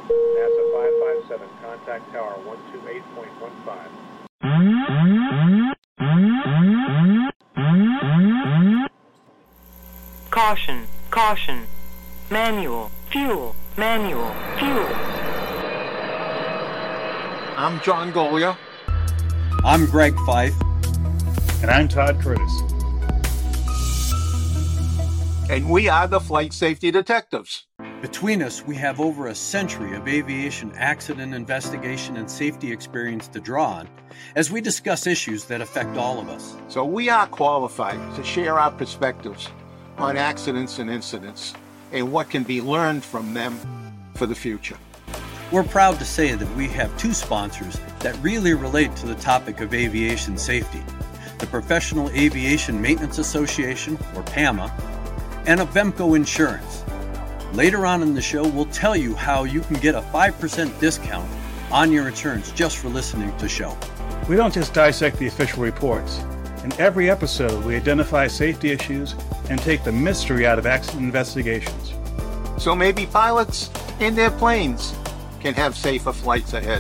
NASA 557, contact tower 128.15. Caution, caution. Manual, fuel, manual, fuel. I'm John Golia. I'm Greg Fife. And I'm Todd Curtis. And we are the Flight Safety Detectives. Between us, we have over a century of aviation accident investigation and safety experience to draw on as we discuss issues that affect all of us. So we are qualified to share our perspectives on accidents and incidents and what can be learned from them for the future. We're proud to say that we have two sponsors that really relate to the topic of aviation safety: the Professional Aviation Maintenance Association, or PAMA, and Avemco Insurance. Later on in the show, we'll tell you how you can get a 5% discount on your insurance just for listening to the show. We don't just dissect the official reports. In every episode, we identify safety issues and take the mystery out of accident investigations. So maybe pilots and their planes can have safer flights ahead.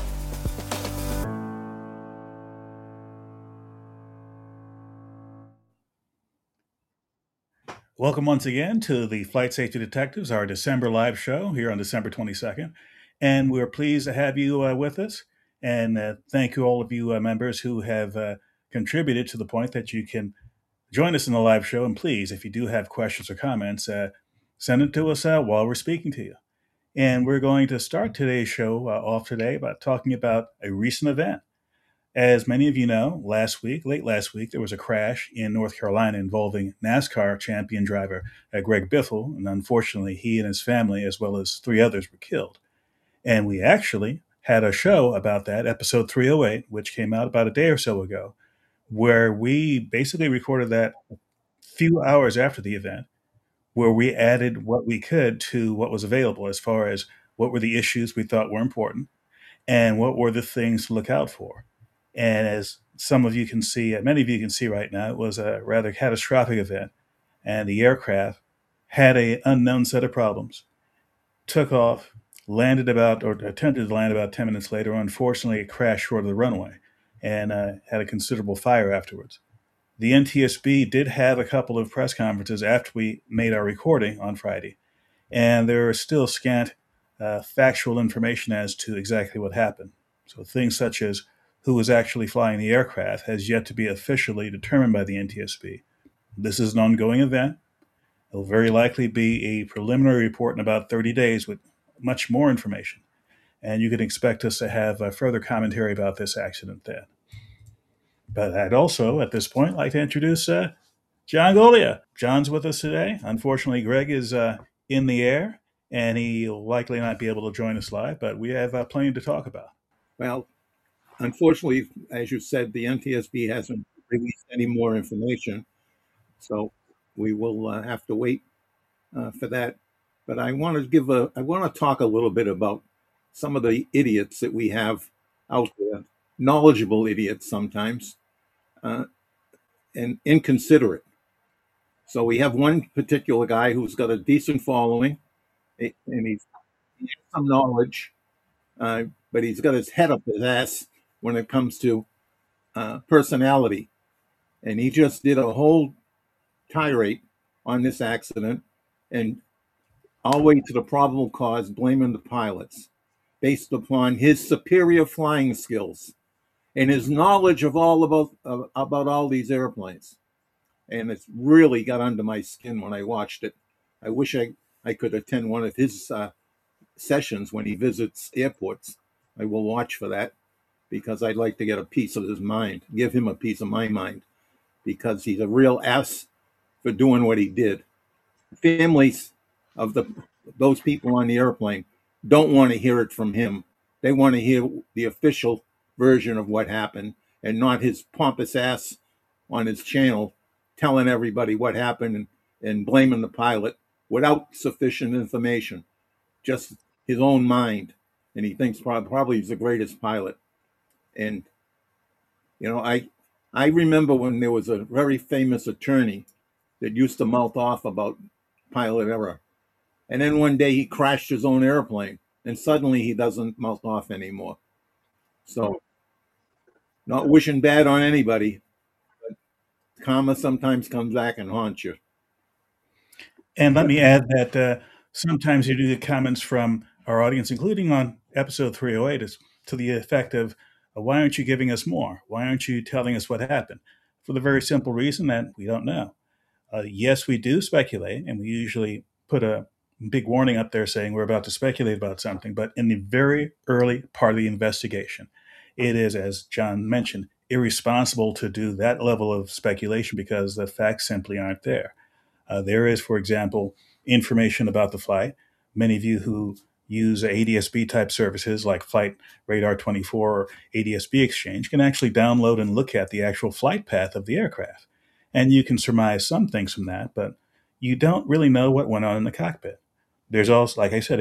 Welcome once again to the Flight Safety Detectives, our December live show here on December 22nd. And we're pleased to have you with us. And thank you all of you members who have contributed to the point that you can join us in the live show. And please, if you do have questions or comments, send it to us while we're speaking to you. And we're going to start today's show off today by talking about a recent event. As many of you know, late last week, there was a crash in North Carolina involving NASCAR champion driver Greg Biffle. And unfortunately, he and his family, as well as 3 others, were killed. And we actually had a show about that, episode 308, which came out about a day or so ago, where we basically recorded that a few hours after the event, where we added what we could to what was available as far as what were the issues we thought were important and what were the things to look out for. And as some of you can see, many of you can see right now, it was a rather catastrophic event. And the aircraft had an unknown set of problems. Took off, attempted to land about 10 minutes later. Unfortunately, it crashed short of the runway and had a considerable fire afterwards. The NTSB did have a couple of press conferences after we made our recording on Friday. And there is still scant factual information as to exactly what happened. So things such as who was actually flying the aircraft has yet to be officially determined by the NTSB. This is an ongoing event. It will very likely be a preliminary report in about 30 days with much more information. And you can expect us to have further commentary about this accident then. But I'd also, at this point, like to introduce John Golia. John's with us today. Unfortunately, Greg is in the air, and he'll likely not be able to join us live, but we have plenty to talk about. Well, unfortunately, as you said, the NTSB hasn't released any more information, so we will have to wait for that. But I want to talk a little bit about some of the idiots that we have out there, knowledgeable idiots sometimes, and inconsiderate. So we have one particular guy who's got a decent following, and he has some knowledge, but he's got his head up his ass when it comes to personality. And he just did a whole tirade on this accident and all the way to the probable cause, blaming the pilots based upon his superior flying skills and his knowledge of about all these airplanes. And it's really got under my skin when I watched it. I wish I could attend one of his sessions when he visits airports. I will watch for that because I'd like to get a piece of his mind, give him a piece of my mind, because he's a real ass for doing what he did. Families of those people on the airplane don't want to hear it from him. They want to hear the official version of what happened and not his pompous ass on his channel telling everybody what happened and blaming the pilot without sufficient information, just his own mind. And he thinks probably he's the greatest pilot. And, you know, I remember when there was a very famous attorney that used to mouth off about pilot error. And then one day he crashed his own airplane and suddenly he doesn't mouth off anymore. So, not wishing bad on anybody, but karma sometimes comes back and haunts you. And let me add that sometimes you do get comments from our audience, including on episode 308, is to the effect of, why aren't you giving us more? Why aren't you telling us what happened? For the very simple reason that we don't know. Yes, we do speculate, and we usually put a big warning up there saying we're about to speculate about something. But in the very early part of the investigation, it is, as John mentioned, irresponsible to do that level of speculation because the facts simply aren't there. There is, for example, information about the flight. Many of you who use ADSB type services like Flight Radar 24 or ADSB Exchange can actually download and look at the actual flight path of the aircraft. And you can surmise some things from that, but you don't really know what went on in the cockpit. There's also, like I said,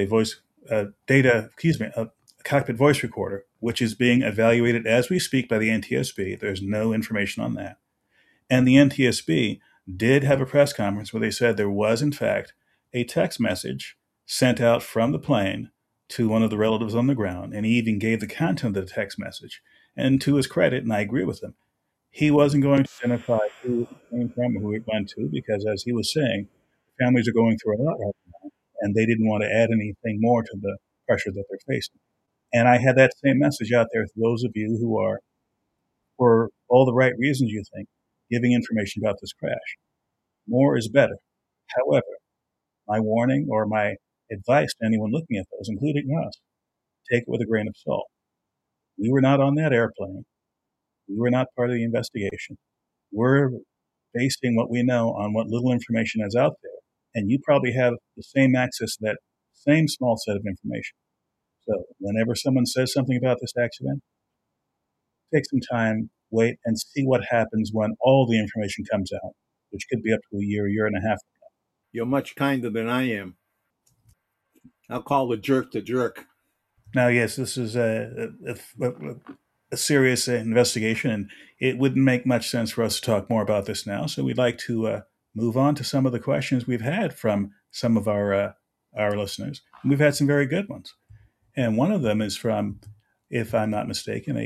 a cockpit voice recorder, which is being evaluated as we speak by the NTSB. There's no information on that. And the NTSB did have a press conference where they said there was, in fact, a text message sent out from the plane to one of the relatives on the ground, and he even gave the content of the text message. And to his credit, and I agree with him, he wasn't going to identify who it came from or who it went to because, as he was saying, families are going through a lot right now, and they didn't want to add anything more to the pressure that they're facing. And I had that same message out there to those of you who are, for all the right reasons you think, giving information about this crash. More is better. However, my warning or my advice to anyone looking at those, including us, take it with a grain of salt. We were not on that airplane. We were not part of the investigation. We're basing what we know on what little information is out there. And you probably have the same access to that same small set of information. So whenever someone says something about this accident, take some time, wait, and see what happens when all the information comes out, which could be up to a year and a half. You're much kinder than I am. I'll call the jerk the jerk. Now, yes, this is a serious investigation, and it wouldn't make much sense for us to talk more about this now. So we'd like to move on to some of the questions we've had from some of our listeners. And we've had some very good ones. And one of them is from, if I'm not mistaken,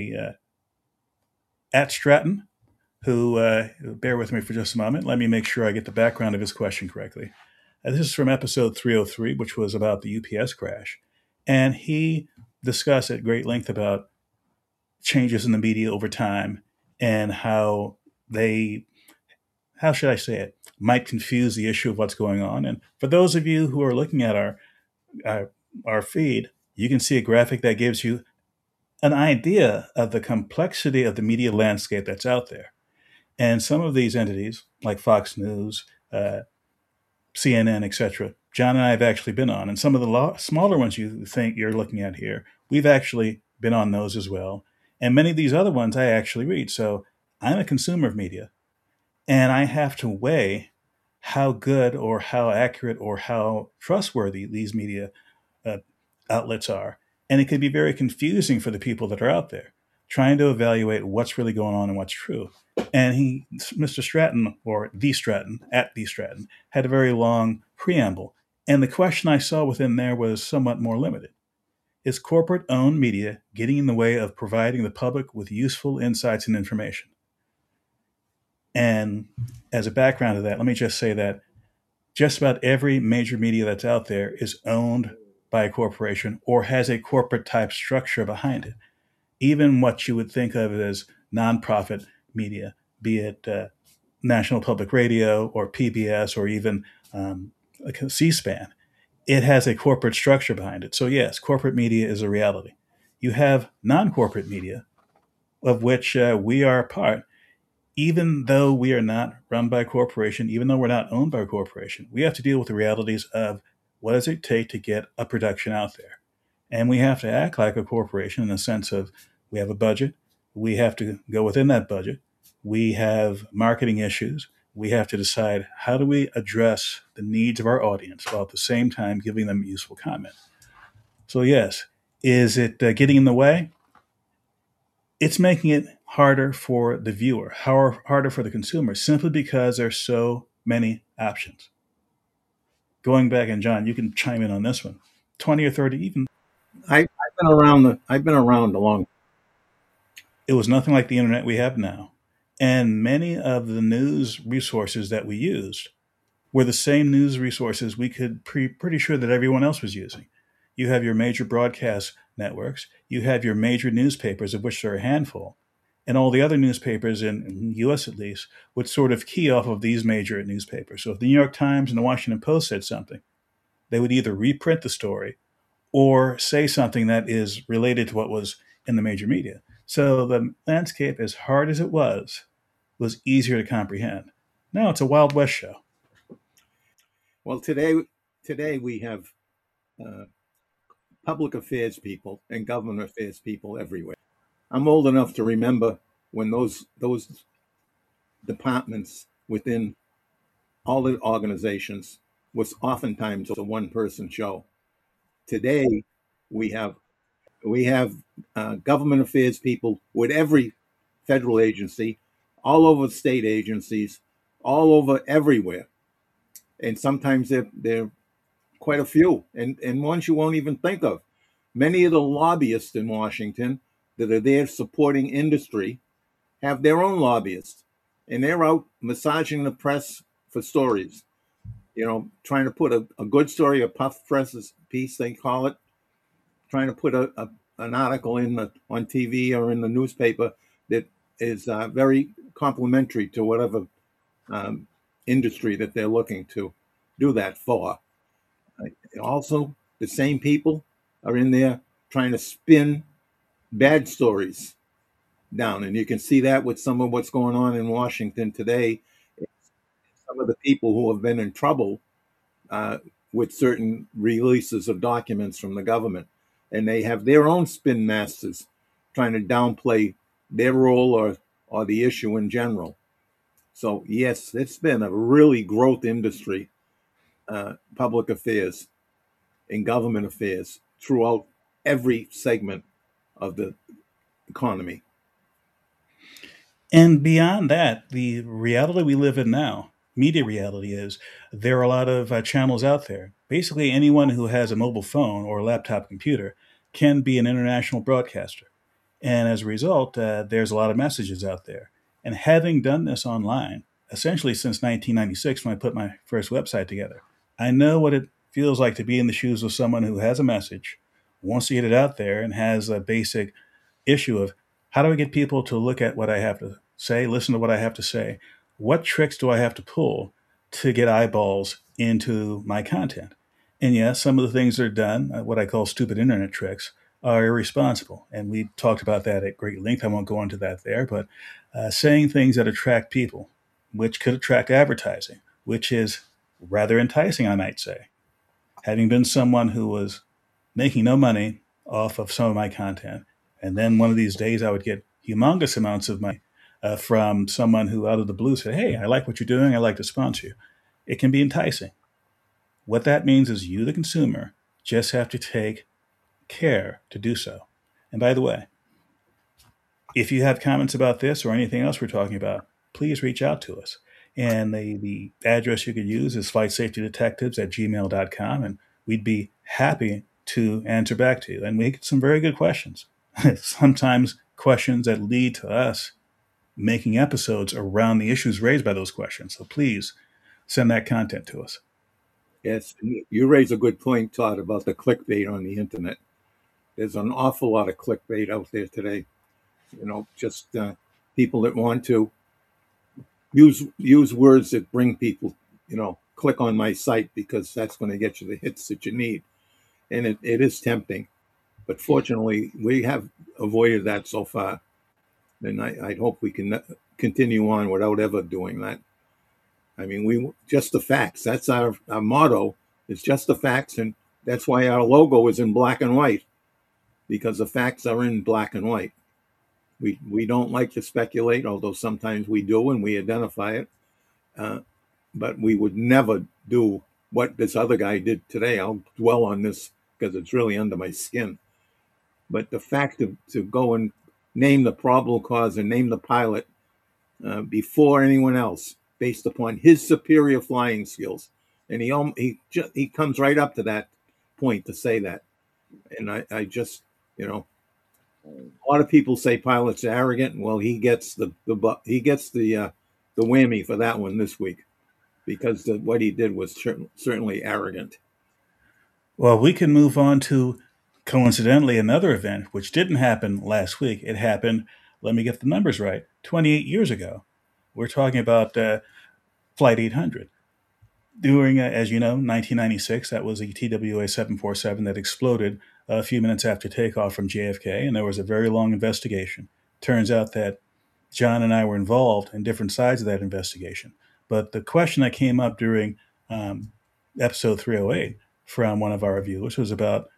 at Stratton, who, bear with me for just a moment. Let me make sure I get the background of his question correctly. This is from episode 303, which was about the UPS crash. And he discussed at great length about changes in the media over time and how they, how should I say it, might confuse the issue of what's going on. And for those of you who are looking at our feed, you can see a graphic that gives you an idea of the complexity of the media landscape that's out there. And some of these entities, like Fox News, CNN, etc., John and I have actually been on. And some of the smaller ones you think you're looking at here, we've actually been on those as well. And many of these other ones I actually read. So I'm a consumer of media, and I have to weigh how good or how accurate or how trustworthy these media outlets are. And it can be very confusing for the people that are out there trying to evaluate what's really going on and what's true. And Mr. Stratton, or the Stratton, at the Stratton, had a very long preamble. And the question I saw within there was somewhat more limited. Is corporate-owned media getting in the way of providing the public with useful insights and information? And as a background to that, let me just say that just about every major media that's out there is owned by a corporation or has a corporate-type structure behind it. Even what you would think of as nonprofit media, be it National Public Radio or PBS or even C-SPAN, it has a corporate structure behind it. So yes, corporate media is a reality. You have non-corporate media, of which we are a part. Even though we are not run by a corporation, even though we're not owned by a corporation, we have to deal with the realities of what does it take to get a production out there. And we have to act like a corporation in the sense of we have a budget. We have to go within that budget. We have marketing issues. We have to decide how do we address the needs of our audience while at the same time giving them useful comment. So yes, is it getting in the way? It's making it harder for the viewer, harder for the consumer, simply because there's so many options. Going back, and John, you can chime in on this one, 20 or 30, even I've been around a long. It was nothing like the internet we have now. And many of the news resources that we used were the same news resources we could pretty sure that everyone else was using. You have your major broadcast networks, you have your major newspapers, of which there are a handful, and all the other newspapers in the US at least would sort of key off of these major newspapers. So if the New York Times and the Washington Post said something, they would either reprint the story or say something that is related to what was in the major media. So the landscape, as hard as it was easier to comprehend. Now it's a Wild West show. Well, today we have uh, public affairs people and government affairs people everywhere. I'm old enough to remember when those departments within all the organizations was oftentimes a one person show. Today we have government affairs people with every federal agency, all over state agencies, all over everywhere, and sometimes they're quite a few, and ones you won't even think of. Many of the lobbyists in Washington that are there supporting industry have their own lobbyists, and they're out massaging the press for stories. Trying to put a good story, a puff press piece, they call it, trying to put an article on TV or in the newspaper that is very complimentary to whatever um, industry that they're looking to do that for. Also, the same people are in there trying to spin bad stories down, and you can see that with some of what's going on in Washington today. Some of the people who have been in trouble uh, with certain releases of documents from the government, and they have their own spin masters trying to downplay their role or the issue in general. So yes, it's been a really growth industry, public affairs and government affairs throughout every segment of the economy. And beyond that, the reality we live in now, media reality, is there are a lot of channels out there. Basically, anyone who has a mobile phone or a laptop computer can be an international broadcaster. And as a result, there's a lot of messages out there. And having done this online, essentially since 1996, when I put my first website together, I know what it feels like to be in the shoes of someone who has a message, wants to get it out there, and has a basic issue of how do I get people to look at what I have to say, listen to what I have to say? What tricks do I have to pull to get eyeballs into my content? And yes, some of the things that are done, what I call stupid internet tricks, are irresponsible. And we talked about that at great length. I won't go into that there, but saying things that attract people, which could attract advertising, which is rather enticing, I might say. Having been someone who was making no money off of some of my content, and then one of these days I would get humongous amounts of money from someone who out of the blue said, "Hey, I like what you're doing. I'd like to sponsor you." It can be enticing. What that means is you, the consumer, just have to take care to do so. And by the way, if you have comments about this or anything else we're talking about, please reach out to us. And the address you could use is flightsafetydetectives@gmail.com, and we'd be happy to answer back to you. And we get some very good questions, sometimes questions that lead to us making episodes around the issues raised by those questions. So please send that content to us. Yes, you raise a good point, Todd, about the clickbait on the internet. There's an awful lot of clickbait out there today. Just people that want to use words that bring people, click on my site because that's going to get you the hits that you need. And it is tempting. But fortunately, we have avoided that so far. And I hope we can continue on without ever doing that. I mean, we just the facts. That's our motto. It's just the facts. And that's why our logo is in black and white, because the facts are in black and white. We don't like to speculate, although sometimes we do and we identify it. But we would never do what this other guy did today. I'll dwell on this because it's really under my skin. But the fact to go and name the probable cause and name the pilot before anyone else, based upon his superior flying skills, and he comes right up to that point to say that. And I just, a lot of people say pilots are arrogant. Well, he gets the whammy for that one this week, because what he did was certainly arrogant. Well, we can move on to, coincidentally, another event which didn't happen last week. It happened, let me get the numbers right, 28 years ago. We're talking about Flight 800. During, as you know, 1996, that was the TWA 747 that exploded a few minutes after takeoff from JFK, and there was a very long investigation. Turns out that John and I were involved in different sides of that investigation. But the question that came up during episode 308 from one of our viewers was about,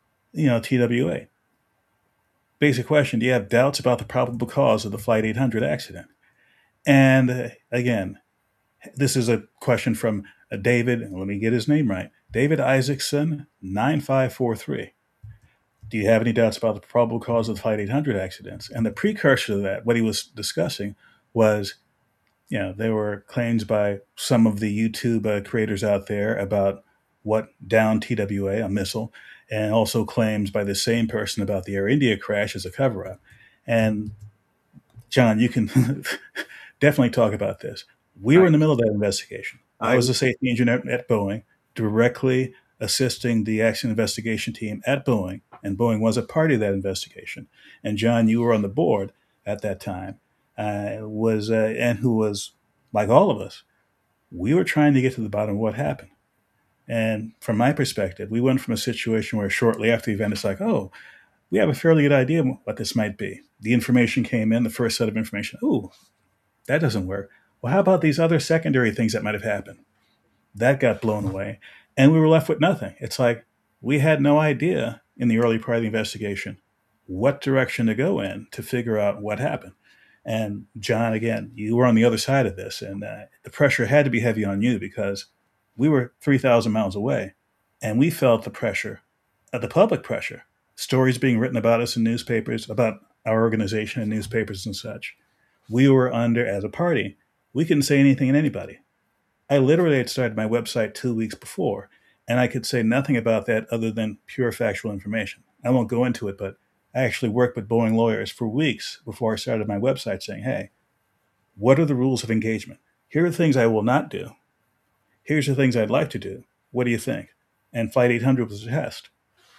TWA. Basic question: do you have doubts about the probable cause of the Flight 800 accident? And again, this is a question from David, and let me get his name right. David Isaacson, 9543. Do you have any doubts about the probable cause of the Flight 800 accidents? And the precursor to that, what he was discussing was, there were claims by some of the YouTube creators out there about what downed TWA, a missile, and also claims by the same person about the Air India crash as a cover-up. And John, you can definitely talk about this. We were in the middle of that investigation. I was a safety engineer at Boeing, directly assisting the accident investigation team at Boeing, and Boeing was a party to that investigation. And John, you were on the board at that time, and who was like all of us. We were trying to get to the bottom of what happened. And from my perspective, we went from a situation where shortly after the event, it's like, oh, we have a fairly good idea what this might be. The information came in, the first set of information. Ooh, that doesn't work. Well, how about these other secondary things that might have happened? That got blown away. And we were left with nothing. It's like we had no idea in the early part of the investigation what direction to go in to figure out what happened. And John, again, you were on the other side of this, and the pressure had to be heavy on you because we were 3,000 miles away, and we felt the pressure, the public pressure, stories being written about us in newspapers, about our organization in newspapers and such. We were under, as a party, we couldn't say anything to anybody. I literally had started my website 2 weeks before, and I could say nothing about that other than pure factual information. I won't go into it, but I actually worked with Boeing lawyers for weeks before I started my website saying, hey, what are the rules of engagement? Here are the things I will not do. Here's the things I'd like to do. What do you think? And Flight 800 was a test.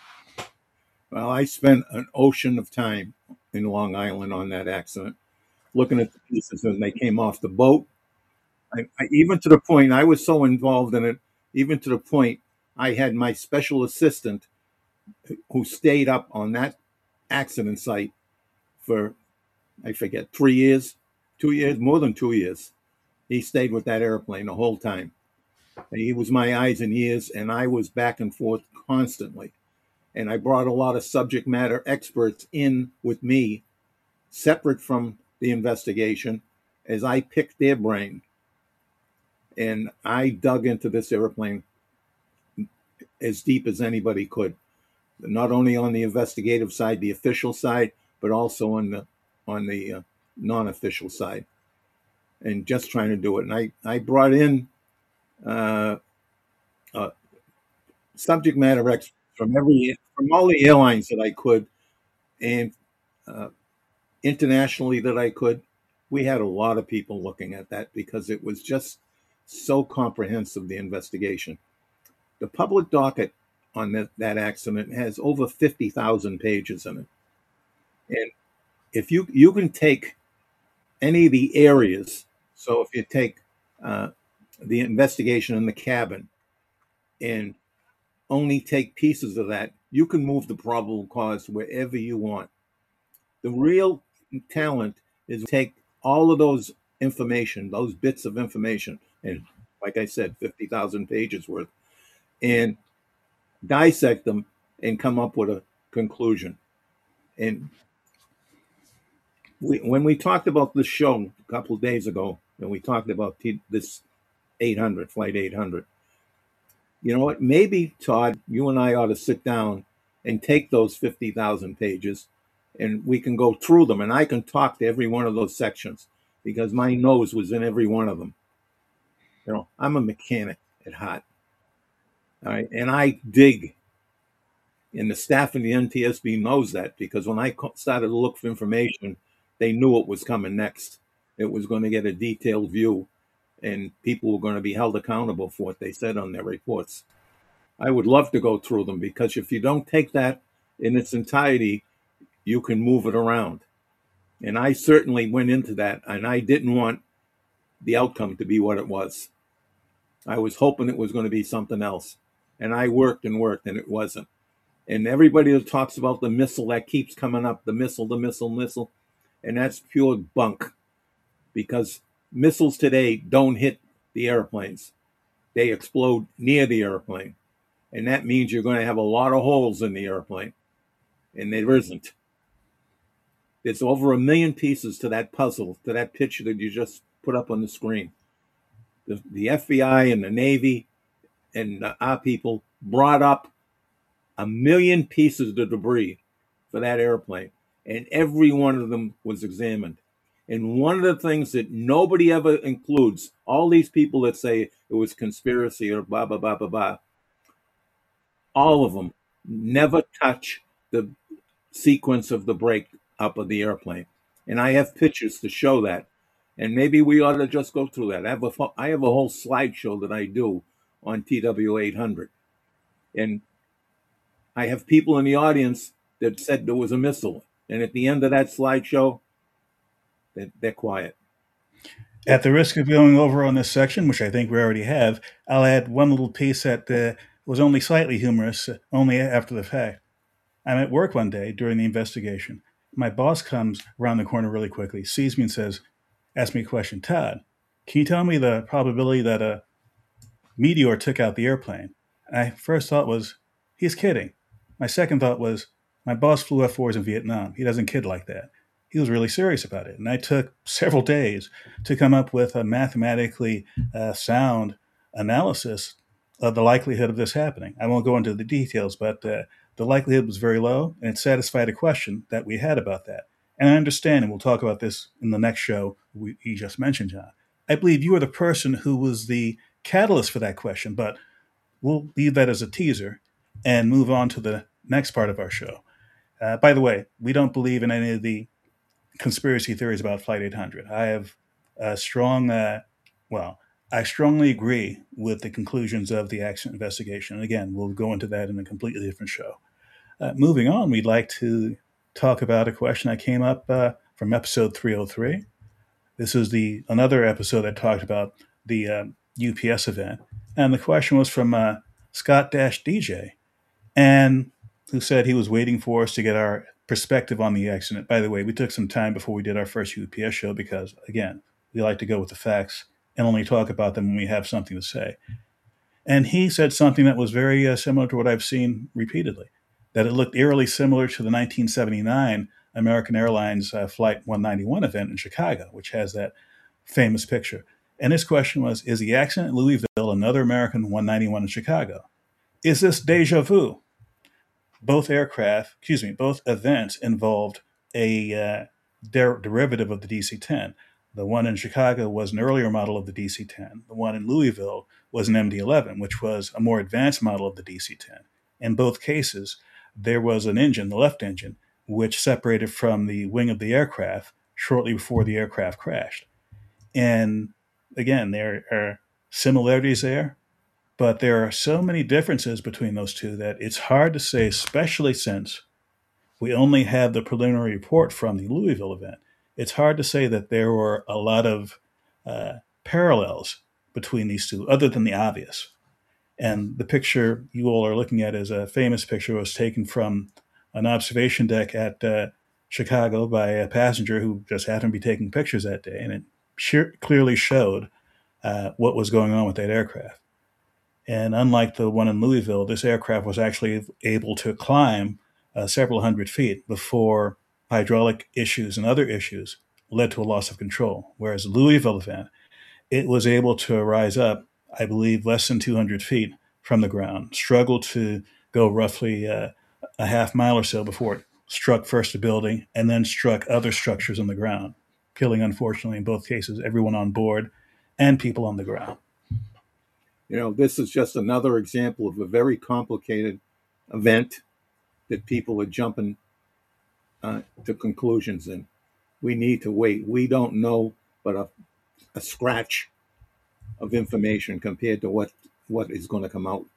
Well, I spent an ocean of time in Long Island on that accident, looking at the pieces when they came off the boat. Even to the point, I was so involved in it, even to the point I had my special assistant who stayed up on that accident site for, I forget, 3 years, 2 years, more than 2 years. He stayed with that airplane the whole time. He was my eyes and ears, and I was back and forth constantly. And I brought a lot of subject matter experts in with me, separate from the investigation, as I picked their brain. And I dug into this airplane as deep as anybody could, not only on the investigative side, the official side, but also on the non-official side, and just trying to do it. And I brought in subject matter experts from all the airlines that I could, and internationally that I could. We had a lot of people looking at that because it was just so comprehensive, the investigation. The public docket on that accident has over 50,000 pages in it. And if you can take any of the areas, so if you take the investigation in the cabin and only take pieces of that, you can move the probable cause wherever you want. The real talent is to take all of those information, those bits of information, and like I said, 50,000 pages worth, and dissect them and come up with a conclusion. And when we talked about this show a couple of days ago, and we talked about this 800, Flight 800, you know what? Maybe, Todd, you and I ought to sit down and take those 50,000 pages, and we can go through them, and I can talk to every one of those sections because my nose was in every one of them. You know, I'm a mechanic at heart. All right. And I dig And the staff in the NTSB knows that, because when I started to look for information, they knew what was coming next. It was going to get a detailed view, and people were going to be held accountable for what they said on their reports. I would love to go through them, because if you don't take that in its entirety, you can move it around. And I certainly went into that, and I didn't want the outcome to be what it was. I was hoping it was going to be something else. And I worked and worked, and it wasn't. And everybody that talks about the missile that keeps coming up, the missile, and that's pure bunk. Because missiles today don't hit the airplanes. They explode near the airplane. And that means you're going to have a lot of holes in the airplane. And there isn't. There's over 1 million pieces to that puzzle, to that picture that you just put up on the screen. The FBI and the Navy and our people brought up 1 million pieces of debris for that airplane, and every one of them was examined. And one of the things that nobody ever includes, all these people that say it was conspiracy or blah, blah, blah, blah, blah, all of them never touch the sequence of the break up of the airplane. And I have pictures to show that. And maybe we ought to just go through that. I have a whole slideshow that I do on TW800. And I have people in the audience that said there was a missile. And at the end of that slideshow, they're quiet. At the risk of going over on this section, which I think we already have, I'll add one little piece that was only slightly humorous, only after the fact. I'm at work one day during the investigation. My boss comes around the corner really quickly, sees me and says, ask me a question. Todd, can you tell me the probability that a meteor took out the airplane? And I first thought was, he's kidding. My second thought was, my boss flew F-4s in Vietnam. He doesn't kid like that. He was really serious about it. And I took several days to come up with a mathematically sound analysis of the likelihood of this happening. I won't go into the details, but the likelihood was very low, and it satisfied a question that we had about that. And I understand, and we'll talk about this in the next show you just mentioned, John. I believe you are the person who was the catalyst for that question, but we'll leave that as a teaser and move on to the next part of our show. By the way, we don't believe in any of the conspiracy theories about Flight 800. I have a strong, I strongly agree with the conclusions of the accident investigation. And again, we'll go into that in a completely different show. Moving on, we'd like to talk about a question that came up from episode 303. This is another episode that talked about the UPS event. And the question was from Scott-DJ, and who said he was waiting for us to get our perspective on the accident. By the way, we took some time before we did our first UPS show because, again, we like to go with the facts and only talk about them when we have something to say. And he said something that was very similar to what I've seen repeatedly, that it looked eerily similar to the 1979 American Airlines Flight 191 event in Chicago, which has that famous picture. And his question was, is the accident in Louisville another American 191 in Chicago? Is this deja vu? Both events involved a derivative of the DC-10. The one in Chicago was an earlier model of the DC-10. The one in Louisville was an MD-11, which was a more advanced model of the DC-10. In both cases, there was an engine, the left engine, which separated from the wing of the aircraft shortly before the aircraft crashed. And again, there are similarities there, but there are so many differences between those two that it's hard to say, especially since we only have the preliminary report from the Louisville event. It's hard to say that there were a lot of parallels between these two, other than the obvious. And the picture you all are looking at is a famous picture. It was taken from an observation deck at Chicago by a passenger who just happened to be taking pictures that day. And it clearly showed what was going on with that aircraft. And unlike the one in Louisville, this aircraft was actually able to climb several hundred feet before hydraulic issues and other issues led to a loss of control. Whereas the Louisville event, it was able to rise up, I believe, less than 200 feet from the ground, struggled to go roughly a half mile or so before it struck first a building and then struck other structures on the ground, killing, unfortunately, in both cases, everyone on board and people on the ground. You know, this is just another example of a very complicated event that people are jumping to conclusions in. We need to wait. We don't know but a scratch of information compared to what is going to come out.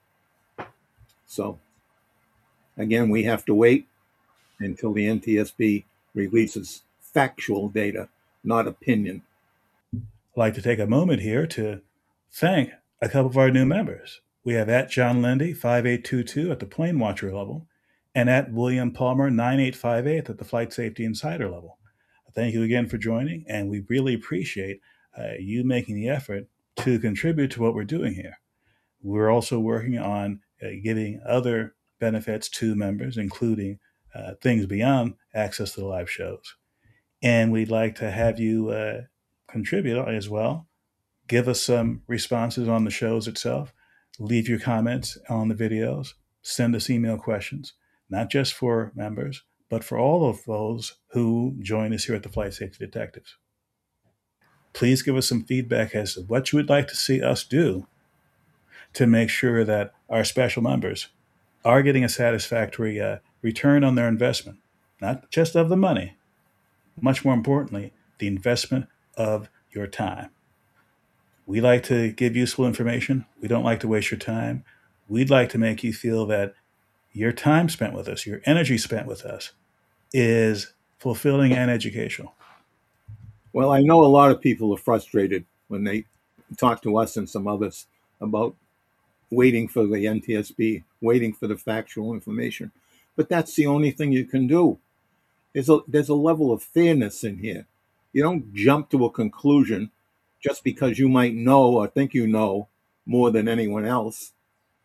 So again, we have to wait until the NTSB releases factual data, not opinion. I'd like to take a moment here to thank a couple of our new members. We have at John Lindy 5822 at the Plane Watcher level, and at William Palmer 9858 at the Flight Safety Insider level. Thank you again for joining, and we really appreciate you making the effort to contribute to what we're doing here. We're also working on giving other benefits to members, including things beyond access to the live shows. And we'd like to have you contribute as well. Give us some responses on the shows itself. Leave your comments on the videos. Send us email questions, not just for members, but for all of those who join us here at the Flight Safety Detectives. Please give us some feedback as to what you would like to see us do to make sure that our special members are getting a satisfactory return on their investment, not just of the money, much more importantly, the investment of your time. We like to give useful information. We don't like to waste your time. We'd like to make you feel that your time spent with us, your energy spent with us, is fulfilling and educational. Well, I know a lot of people are frustrated when they talk to us and some others about waiting for the NTSB, waiting for the factual information. But that's the only thing you can do. There's a level of fairness in here. You don't jump to a conclusion just because you might know or think you know more than anyone else.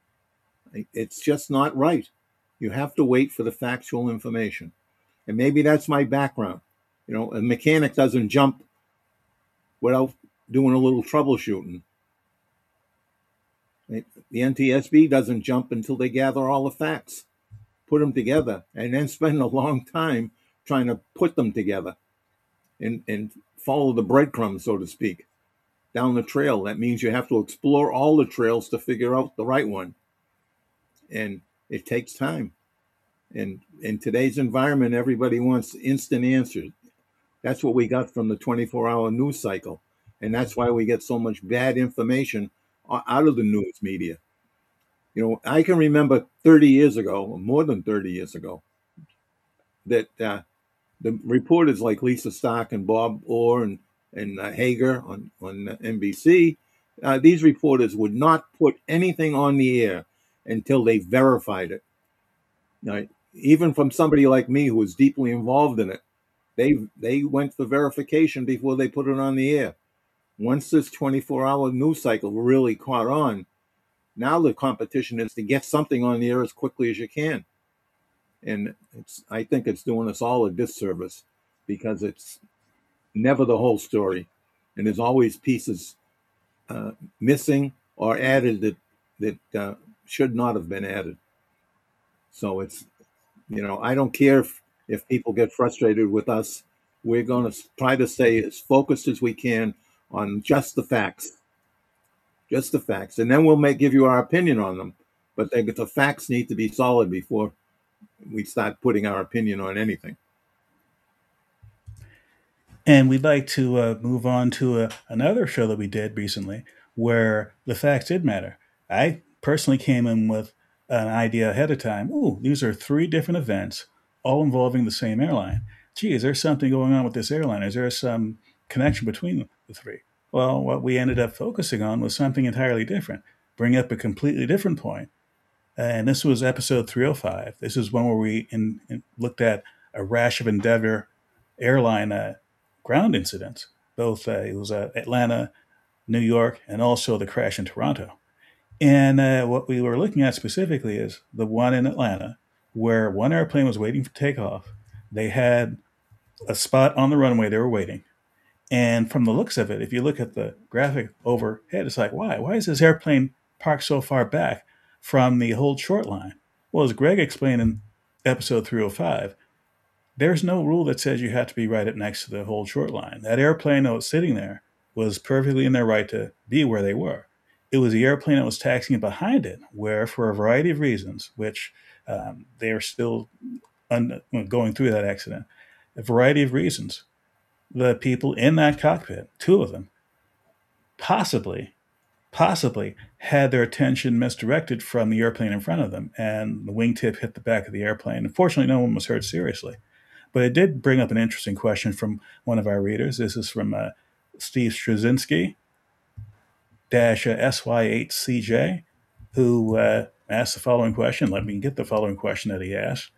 It's just not right. You have to wait for the factual information. And maybe that's my background. You know, a mechanic doesn't jump without doing a little troubleshooting. The NTSB doesn't jump until they gather all the facts, put them together, and then spend a long time trying to put them together and follow the breadcrumbs, so to speak, down the trail. That means you have to explore all the trails to figure out the right one. And it takes time. And in today's environment, everybody wants instant answers. That's what we got from the 24-hour news cycle. And that's why we get so much bad information out of the news media. You know, I can remember 30 years ago, or more than 30 years ago, that the reporters like Lisa Stark and Bob Orr and Hager on NBC, these reporters would not put anything on the air until they verified it. Now, even from somebody like me who was deeply involved in it, they went for verification before they put it on the air. Once this 24-hour news cycle really caught on, now the competition is to get something on the air as quickly as you can. And I think it's doing us all a disservice because it's never the whole story. And there's always pieces missing or added that should not have been added. So it's, you know, I don't care if people get frustrated with us. We're going to try to stay as focused as we can on just the facts. Just the facts. And then we'll give you our opinion on them. But the facts need to be solid before we start putting our opinion on anything. And we'd like to move on to another show that we did recently where the facts did matter. I personally came in with an idea ahead of time. Ooh, these are 3 different events, all involving the same airline. Gee, is there something going on with this airline? Is there some connection between the 3? Well, what we ended up focusing on was something entirely different, bring up a completely different point. And this was episode 305. This is one where we looked at a rash of Endeavor airline ground incidents. Both it was Atlanta, New York, and also the crash in Toronto. And what we were looking at specifically is the one in Atlanta, where one airplane was waiting for takeoff. They had a spot on the runway they were waiting. And from the looks of it, if you look at the graphic overhead, it's like, why? Why is this airplane parked so far back from the hold short line? Well, as Greg explained in episode 305, there's no rule that says you have to be right up next to the hold short line. That airplane that was sitting there was perfectly in their right to be where they were. It was the airplane that was taxiing behind it, where, for a variety of reasons, which They're still going through that accident. A variety of reasons. The people in that cockpit, two of them, possibly had their attention misdirected from the airplane in front of them, and the wingtip hit the back of the airplane. Unfortunately, no one was hurt seriously. But it did bring up an interesting question from one of our readers. This is from Steve Straczynski, SY8CJ, who asked the following question. Let me get the following question that he asked.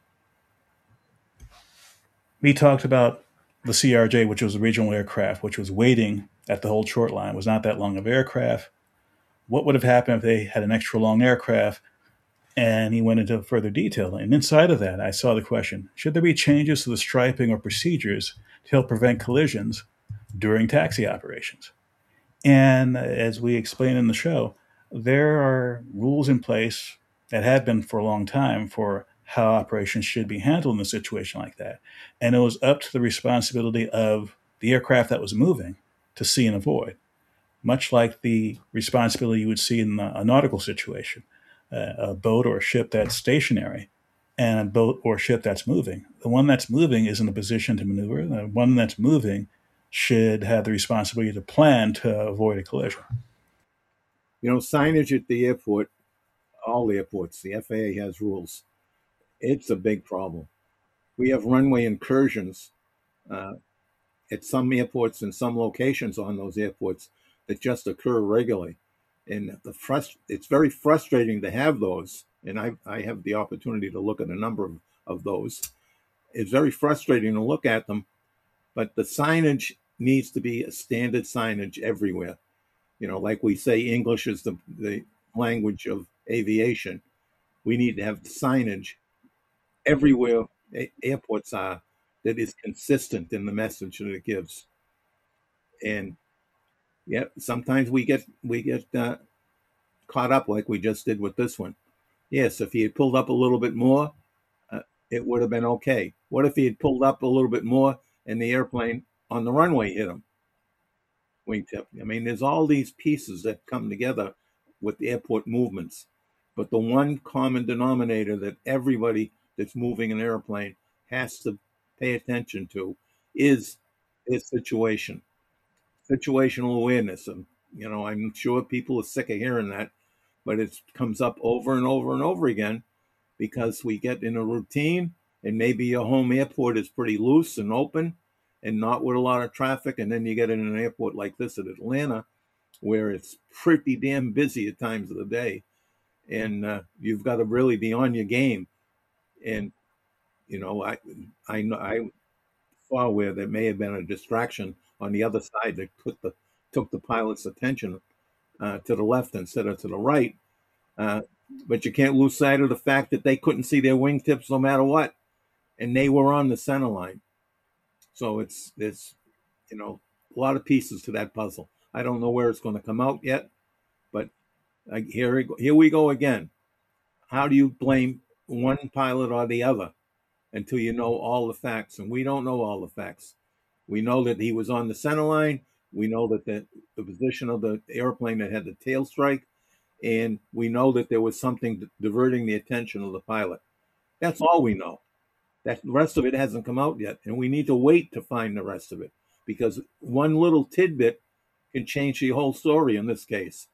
We talked about the CRJ, which was a regional aircraft, which was waiting at the hold short line, was not that long of aircraft. What would have happened if they had an extra long aircraft? And he went into further detail. And inside of that, I saw the question, should there be changes to the striping or procedures to help prevent collisions during taxi operations? And as we explain in the show, there are rules in place that have been for a long time for how operations should be handled in a situation like that. And it was up to the responsibility of the aircraft that was moving to see and avoid, much like the responsibility you would see in a nautical situation, a boat or a ship that's stationary and a boat or ship that's moving. The one that's moving is in a position to maneuver. The one that's moving should have the responsibility to plan to avoid a collision. You know, signage at the airport, all airports, the FAA has rules. It's a big problem. We have runway incursions at some airports and some locations on those airports that just occur regularly. And it's very frustrating to have those. And I have the opportunity to look at a number of those. It's very frustrating to look at them, but the signage needs to be a standard signage everywhere. You know, like we say, English is the language of aviation. We need to have signage everywhere airports are that is consistent in the message that it gives. And yeah, sometimes we get caught up like we just did with this one. Yes, if he had pulled up a little bit more, it would have been okay. What if he had pulled up a little bit more and the airplane on the runway hit him? Wingtip. I mean, there's all these pieces that come together with the airport movements. But the one common denominator that everybody that's moving an airplane has to pay attention to is situation. Situational awareness. And, you know, I'm sure people are sick of hearing that, but it comes up over and over and over again because we get in a routine and maybe your home airport is pretty loose and open and not with a lot of traffic. And then you get in an airport like this at Atlanta, where it's pretty damn busy at times of the day. And you've got to really be on your game. And, you know, I saw where there may have been a distraction on the other side that took the pilot's attention to the left instead of to the right. But you can't lose sight of the fact that they couldn't see their wingtips no matter what. And they were on the center line. So there's, you know, a lot of pieces to that puzzle. I don't know where it's going to come out yet, but here we go again. How do you blame one pilot or the other until you know all the facts? And we don't know all the facts. We know that he was on the center line. We know that the position of the airplane that had the tail strike, and we know that there was something diverting the attention of the pilot. That's all we know. The rest of it hasn't come out yet, and we need to wait to find the rest of it, because one little tidbit can change the whole story in this case.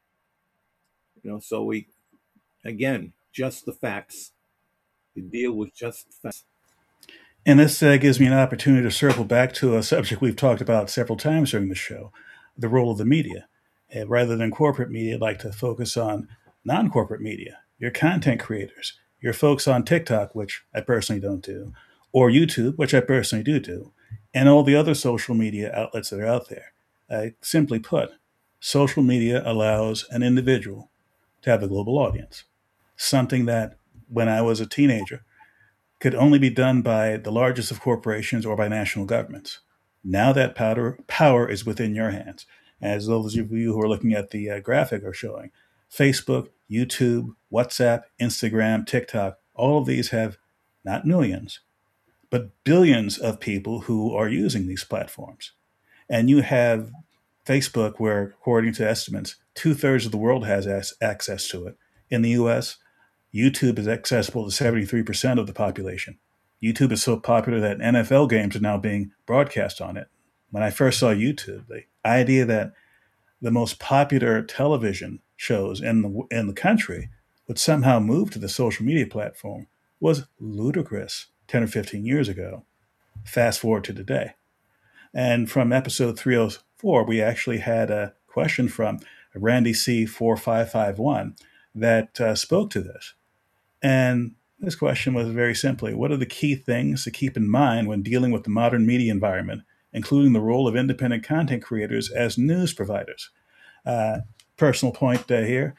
You know, so again, just the facts. We deal with just the facts. And this gives me an opportunity to circle back to a subject we've talked about several times during the show, the role of the media. Rather than corporate media, I'd like to focus on non-corporate media, your content creators, your folks on TikTok, which I personally don't do, or YouTube, which I personally do, and all the other social media outlets that are out there. Simply put, social media allows an individual to have a global audience, something that when I was a teenager could only be done by the largest of corporations or by national governments. Now that power is within your hands. As those of you who are looking at the graphic are showing, Facebook, YouTube, WhatsApp, Instagram, TikTok, all of these have not millions, but billions of people who are using these platforms. And you have Facebook, where, according to estimates, 2/3 of the world has access to it. In the US, YouTube is accessible to 73% of the population. YouTube is so popular that NFL games are now being broadcast on it. When I first saw YouTube, the idea that the most popular television shows in the country would somehow move to the social media platform was ludicrous 10 or 15 years ago. Fast forward to today. And from episode 304, we actually had a question from Randy C4551 that spoke to this. And this question was very simply, what are the key things to keep in mind when dealing with the modern media environment, including the role of independent content creators as news providers? Personal point here,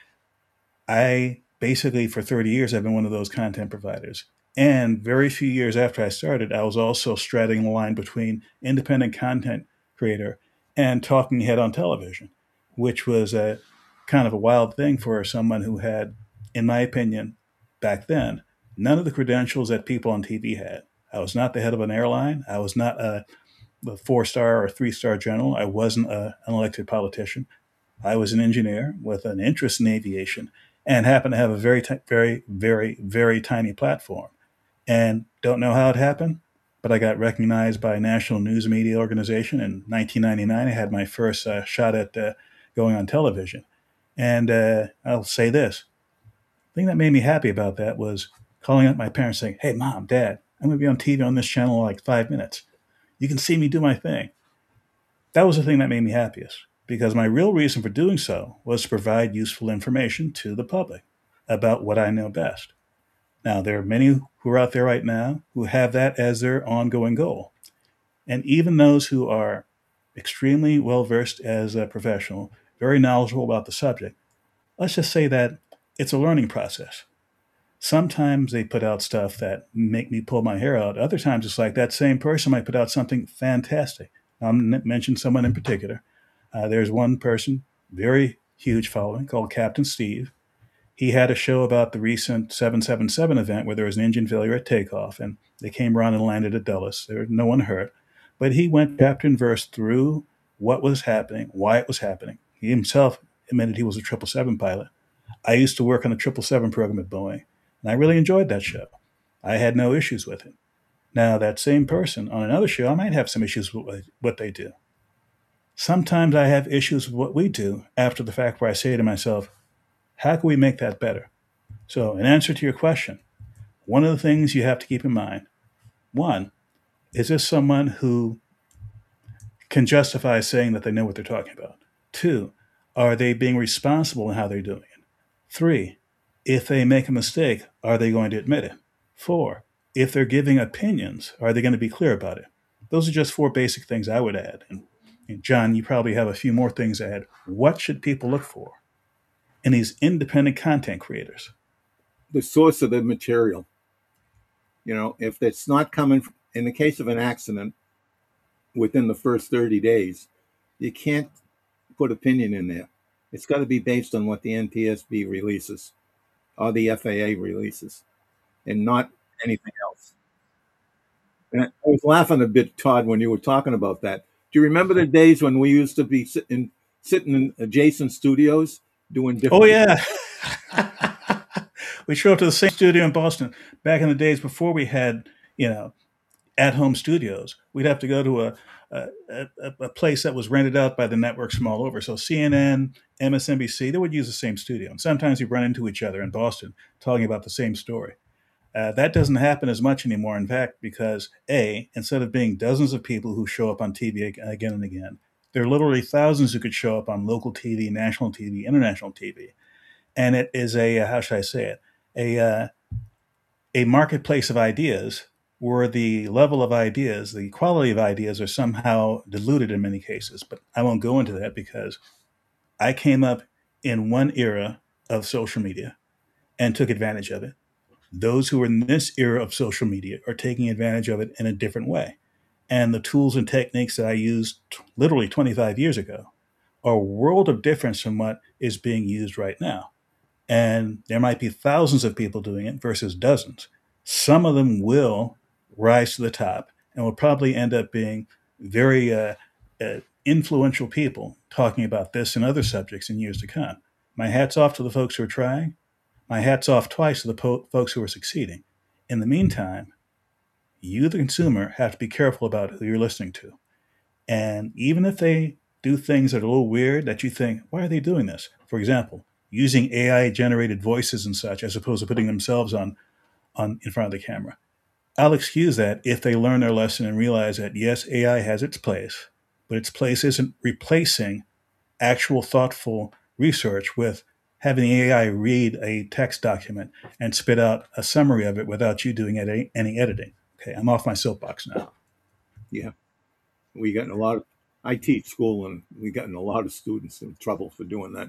I basically for 30 years I've been one of those content providers. And very few years after I started, I was also straddling the line between independent content creator and talking head on television, which was a kind of a wild thing for someone who had, in my opinion, back then, none of the credentials that people on TV had. I was not the head of an airline. I was not a 4-star or 3-star general. I wasn't an elected politician. I was an engineer with an interest in aviation and happened to have a very tiny platform. And don't know how it happened, but I got recognized by a national news media organization in 1999. I had my first shot at going on television. And I'll say this. The thing that made me happy about that was calling up my parents saying, hey, Mom, Dad, I'm going to be on TV on this channel in like 5 minutes. You can see me do my thing. That was the thing that made me happiest, because my real reason for doing so was to provide useful information to the public about what I know best. Now, there are many who are out there right now who have that as their ongoing goal. And even those who are extremely well-versed as a professional, very knowledgeable about the subject, let's just say that it's a learning process. Sometimes they put out stuff that make me pull my hair out. Other times it's like that same person might put out something fantastic. I'll mention someone in particular. There's one person, very huge following, called Captain Steve. He had a show about the recent 777 event where there was an engine failure at takeoff, and they came around and landed at Dulles. There was no one hurt. But he went chapter and verse through what was happening, why it was happening. He himself admitted he was a 777 pilot. I used to work on the 777 program at Boeing, and I really enjoyed that show. I had no issues with it. Now, that same person on another show, I might have some issues with what they do. Sometimes I have issues with what we do after the fact, where I say to myself, how can we make that better? So in answer to your question, one of the things you have to keep in mind, one, is this someone who can justify saying that they know what they're talking about? 2, are they being responsible in how they're doing it? 3, if they make a mistake, are they going to admit it? 4, if they're giving opinions, are they going to be clear about it? Those are just 4 basic things I would add. And John, you probably have a few more things to add. What should people look for in these independent content creators? The source of the material. If it's not coming, in the case of an accident, within the first 30 days, you can't put opinion in there. It's got to be based on what the NTSB releases or the FAA releases, and not anything else. And I was laughing a bit, Todd, when you were talking about that. Do you remember the days when we used to be sitting in adjacent studios doing different... Oh, yeah. We showed up to the same studio in Boston back in the days before we had, at-home studios. We'd have to go to a place that was rented out by the networks from all over. So CNN, MSNBC, they would use the same studio. And sometimes we'd run into each other in Boston talking about the same story. That doesn't happen as much anymore, in fact, because instead of being dozens of people who show up on TV again and again, there are literally thousands who could show up on local TV, national TV, international TV. And it is how should I say it, a marketplace of ideas where the level of ideas, the quality of ideas are somehow diluted in many cases. But I won't go into that because I came up in one era of social media and took advantage of it. Those who are in this era of social media are taking advantage of it in a different way. And the tools and techniques that I used literally 25 years ago are a world of difference from what is being used right now. And there might be thousands of people doing it versus dozens. Some of them will rise to the top and will probably end up being very influential people talking about this and other subjects in years to come. My hat's off to the folks who are trying, My hat's off twice to the folks who are succeeding. In the meantime, you, the consumer, have to be careful about who you're listening to. And even if they do things that are a little weird that you think, why are they doing this? For example, using AI generated voices and such as opposed to putting themselves on in front of the camera. I'll excuse that if they learn their lesson and realize that yes, AI has its place, but its place isn't replacing actual thoughtful research with having the AI read a text document and spit out a summary of it without you doing any editing. Okay, I'm off my soapbox now. Yeah, we got in a lot of. I teach school, and we gotten a lot of students in trouble for doing that.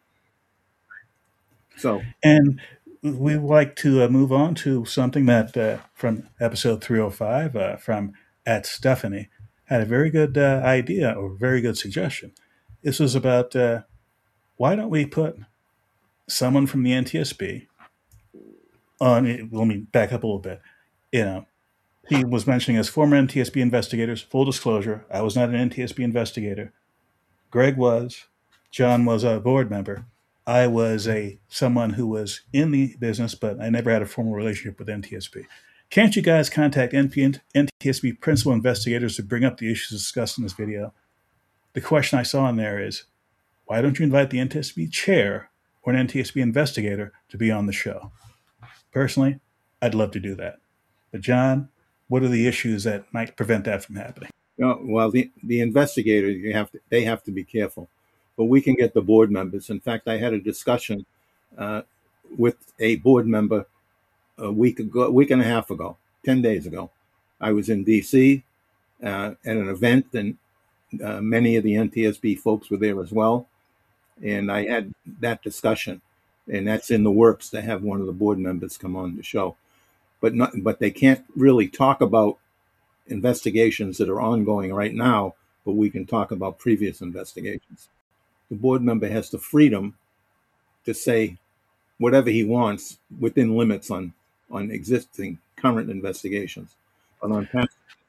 So, and we would like to move on to something that from episode 305 from at Stephanie had a very good idea or very good suggestion. This was about why don't we put someone from the NTSB on? Let me back up a little bit. He was mentioning as former NTSB investigators. Full disclosure: I was not an NTSB investigator. Greg was. John was a board member. I was someone who was in the business, but I never had a formal relationship with NTSB. Can't you guys contact NTSB principal investigators to bring up the issues discussed in this video? The question I saw in there is, why don't you invite the NTSB chair or an NTSB investigator to be on the show? Personally, I'd love to do that. But John, what are the issues that might prevent that from happening? well, the investigator, they have to be careful, but we can get the board members. In fact, I had a discussion with a board member a week and a half ago, 10 days ago. I was in D.C. At an event, and many of the NTSB folks were there as well. And I had that discussion, and that's in the works to have one of the board members come on the show. But they can't really talk about investigations that are ongoing right now, but we can talk about previous investigations. The board member has the freedom to say whatever he wants within limits on existing current investigations. But on past,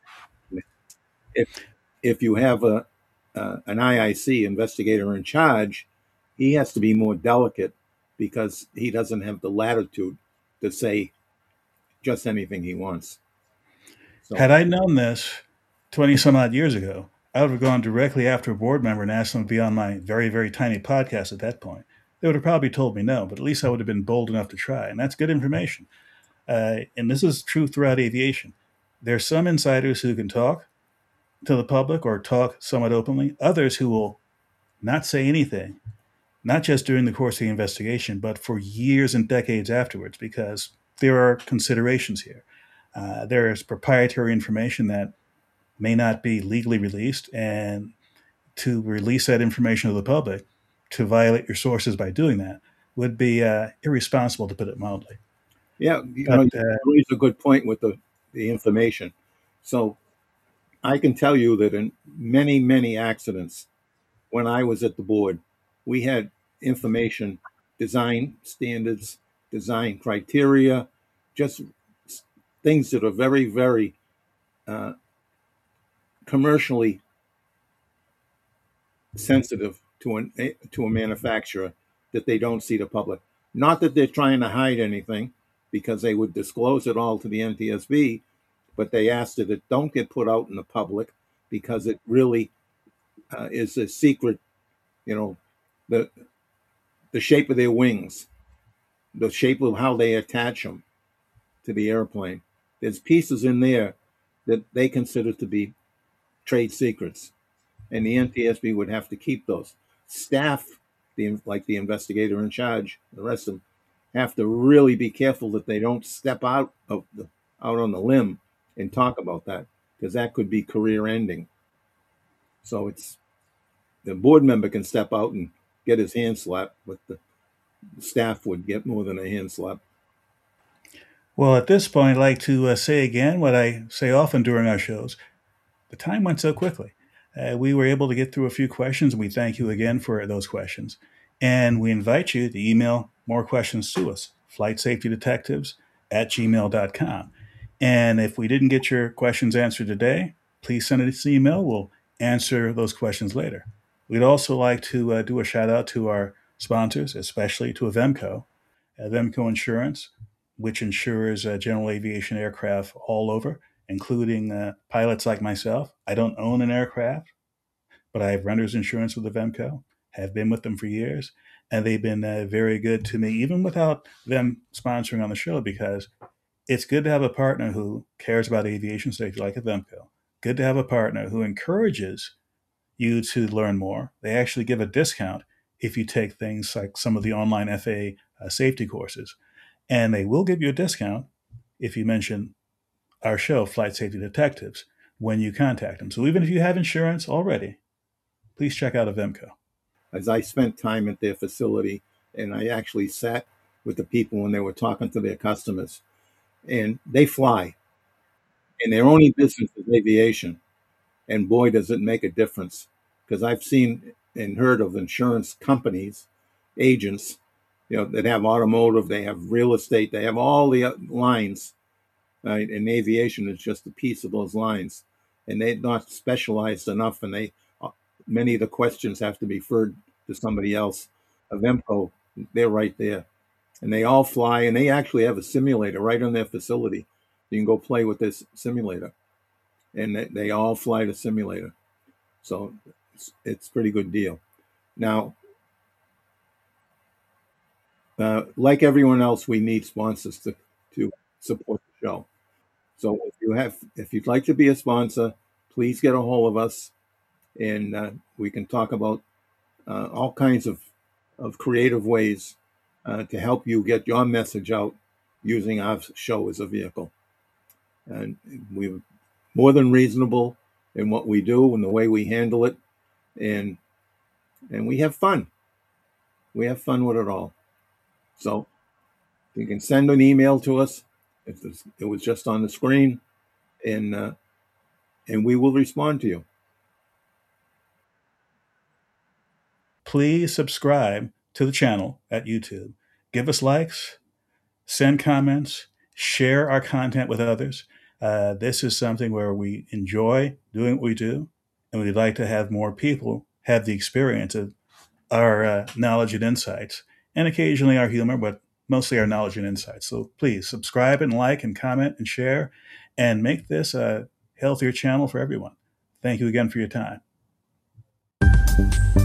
if you have an IIC investigator in charge, he has to be more delicate because he doesn't have the latitude to say just anything he wants. So, had I known this 20 some odd years ago, I would have gone directly after a board member and asked them to be on my very, very tiny podcast at that point. They would have probably told me no, but at least I would have been bold enough to try. And that's good information. And this is true throughout aviation. There's some insiders who can talk to the public or talk somewhat openly, others who will not say anything, not just during the course of the investigation, but for years and decades afterwards, because there are considerations here. There is proprietary information that may not be legally released, and to release that information to the public, to violate your sources by doing that, would be irresponsible, to put it mildly. Yeah, you raise a good point with the information. So I can tell you that in many, many accidents, when I was at the board, we had information, design standards, design criteria, just things that are very, very commercially sensitive to a manufacturer that they don't see the public. Not that they're trying to hide anything, because they would disclose it all to the NTSB, but they asked that it don't get put out in the public because it really is a secret. The shape of their wings, the shape of how they attach them to the airplane. There's pieces in there that they consider to be trade secrets, and the NTSB would have to keep those. Staff, like the investigator in charge, the rest of them, have to really be careful that they don't step out on the limb and talk about that, because that could be career ending. So the board member can step out and get his hand slapped, but the staff would get more than a hand slap. Well, at this point, I'd like to say again what I say often during our shows. The time went so quickly. We were able to get through a few questions, and we thank you again for those questions. And we invite you to email more questions to us, flightsafetydetectives@gmail.com. And if we didn't get your questions answered today, please send us an email. We'll answer those questions later. We'd also like to do a shout out to our sponsors, especially to Avemco. Vemco Insurance, which insures general aviation aircraft all over, including pilots like myself. I don't own an aircraft, but I have renter's insurance with the Vemco, have been with them for years, and they've been very good to me, even without them sponsoring on the show, because it's good to have a partner who cares about aviation safety like a Vemco. Good to have a partner who encourages you to learn more. They actually give a discount if you take things like some of the online FAA safety courses. And they will give you a discount if you mention our show, Flight Safety Detectives, when you contact them. So even if you have insurance already, please check out a Vemco. As I spent time at their facility, and I actually sat with the people when they were talking to their customers, and they fly, and their only business is aviation. And boy, does it make a difference, because I've seen and heard of insurance companies, agents, that have automotive, they have real estate, they have all the lines, right? And aviation is just a piece of those lines, and they're not specialized enough, and many of the questions have to be referred to somebody else. A Vemco, they're right there, and they all fly, and they actually have a simulator right on their facility. You can go play with this simulator, and they all fly the simulator. So it's a pretty good deal. Now, like everyone else, we need sponsors to support the show. So if you'd like to be a sponsor, please get a hold of us, and we can talk about all kinds of creative ways to help you get your message out using our show as a vehicle. And we're more than reasonable in what we do and the way we handle it, and we have fun. We have fun with it all. So you can send an email to us. It was just on the screen, and we will respond to you. Please subscribe to the channel at YouTube. Give us likes, send comments, share our content with others. This is something where we enjoy doing what we do, and we'd like to have more people have the experience of our knowledge and insights, and occasionally our humor, but mostly our knowledge and insights. So please subscribe and like and comment and share, and make this a healthier channel for everyone. Thank you again for your time.